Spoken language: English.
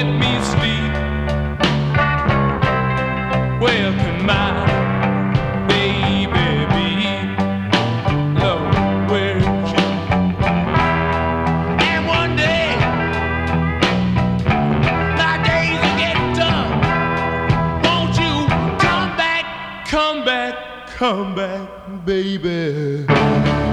let me sleep. Where can my baby be? Lord, where is she? And one day my days will get done. Won't you come back, come back, come back, baby?